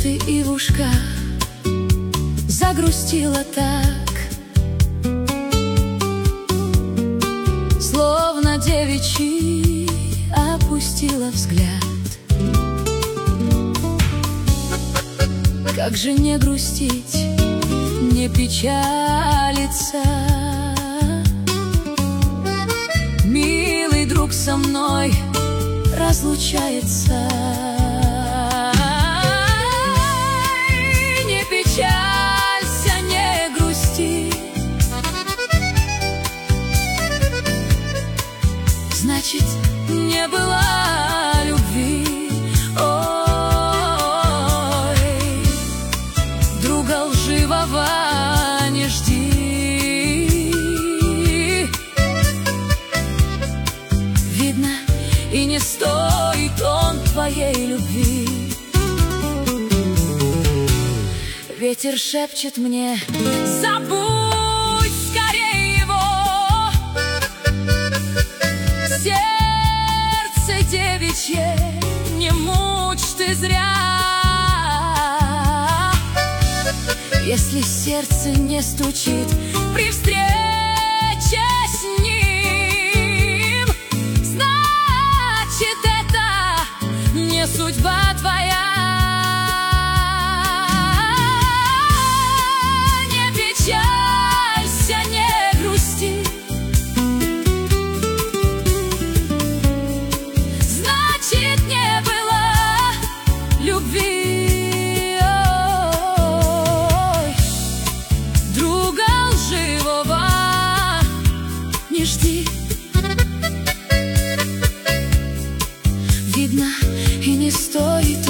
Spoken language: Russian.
ты, Ивушка, загрустила так, словно девичий опустила взгляд. Как же не грустить, не печалиться? Милый друг со мной разлучается. Не печалься, не грусти, значит, не было любви. Ой, друга лживого не жди. Видно, и не стоит он твоей любви. Ветер шепчет мне: забудь скорее его. Сердце девичье, не мучь ты зря. Если сердце не стучит при встрече с ним, значит, это не судьба твоя. Не печалься, не грусти, значит, не было любви. Не жди. Видно, и не стоит